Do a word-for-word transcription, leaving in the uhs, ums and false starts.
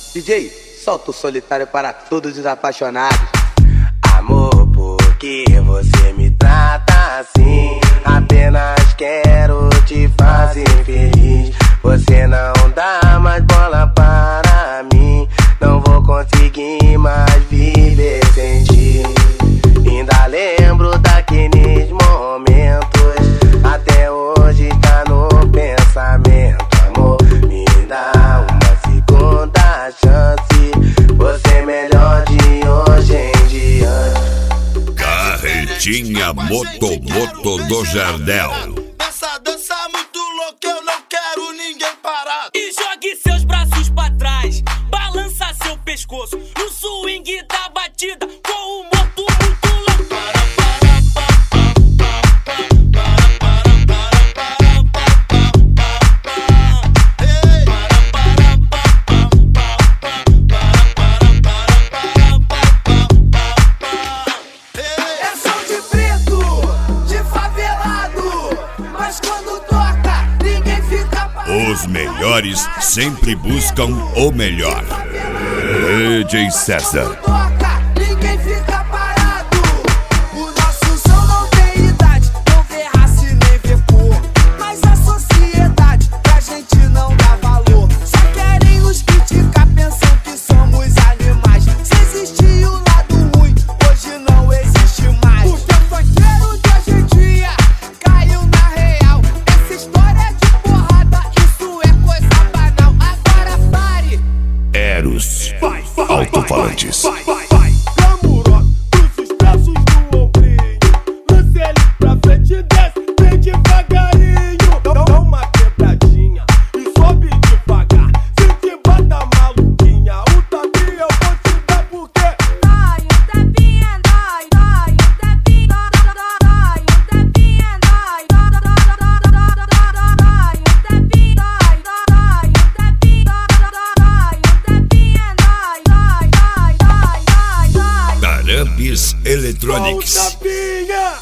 D J, solta o solitário para todos os apaixonados. Amor, por que você me trata assim? Apenas quero te fazer feliz. Você não dá mais bola para mim. Não vou conseguir mais viver sem ti. Ainda lembro daqueles momentos, até hoje tá no pensamento. Amor, me dá uma segunda chance. Você é melhor de hoje em diante. Carretinha Moto Moto do Jardel. Essa dança é muito louca, eu não quero ninguém parado. E jogue seus braços pra trás, balança seu pescoço no swing da batida com o moto muito louco. É som de preto, de favelado, mas quando toca, ninguém fica parado. Os melhores sempre buscam o melhor. D J César. Toca, ninguém fica parado. O nosso som não tem idade, não vê raça e nem vê cor. Mas a sociedade pra gente não dá valor. Só querem nos criticar, pensam que somos animais. Se existia o lado ruim, hoje não existe mais. Porque o funkeiro de hoje em dia caiu na real. Essa história é de porrada, isso é coisa banal. Agora pare. Eros Alto-falantes. Vai, vai, Camuró, cruza os braços no ombrinho. Lance ele pra frente e desce, vem devagarinho. Dá dá uma quebradinha e sobe devagar. Se te bata maluquinha, o tapinha eu vou te dar porque Dói, o tapinha dói, dói, o tapinha dói, o tapinha dói, dói, o tapinha dói, dói, o tapinha dói, dói, o tapinha dói, dói, dói, dói, dói, dói. Darambes Electronics. tapinha.